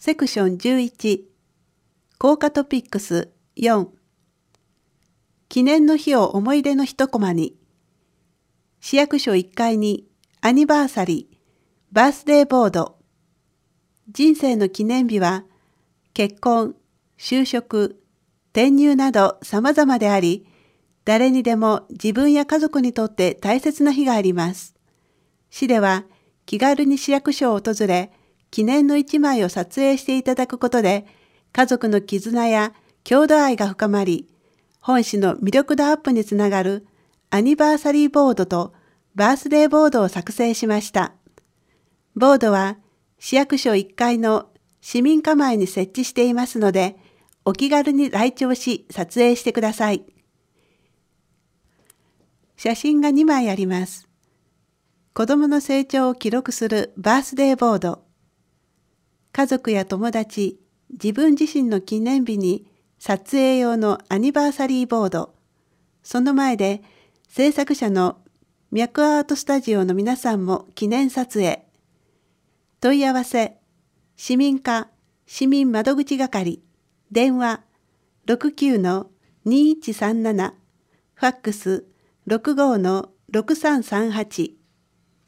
セクション11効果トピックス4記念の日を思い出の一コマに市役所1階にアニバーサリーバースデーボード人生の記念日は結婚、就職、転入など様々であり誰にでも自分や家族にとって大切な日があります。市では気軽に市役所を訪れ記念の一枚を撮影していただくことで家族の絆や郷土愛が深まり本市の魅力度アップにつながるアニバーサリーボードとバースデーボードを作成しました。ボードは市役所1階の市民課前に設置していますのでお気軽に来庁し撮影してください。写真が2枚あります。子どもの成長を記録するバースデーボード。家族や友達、自分自身の記念日に撮影用のアニバーサリーボード。その前で制作者の脈アートスタジオの皆さんも記念撮影。問い合わせ、市民課市民窓口係、電話 69-2137、ファックス 65-6338